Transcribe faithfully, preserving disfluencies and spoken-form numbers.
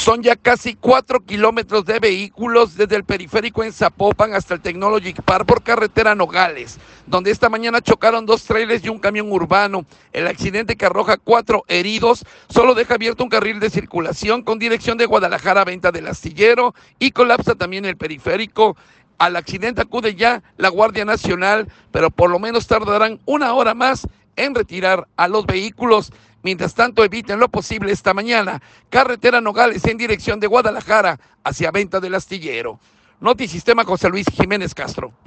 Son ya casi cuatro kilómetros de vehículos desde el periférico en Zapopan hasta el Technology Park por carretera Nogales, donde esta mañana chocaron dos trailers y un camión urbano. El accidente, que arroja cuatro heridos, solo deja abierto un carril de circulación con dirección de Guadalajara a Venta del Astillero y colapsa también el periférico. Al accidente acude ya la Guardia Nacional, pero por lo menos tardarán una hora más en retirar a los vehículos. Mientras tanto, eviten lo posible esta mañana carretera Nogales en dirección de Guadalajara hacia Venta del Astillero. Notisistema, José Luis Jiménez Castro.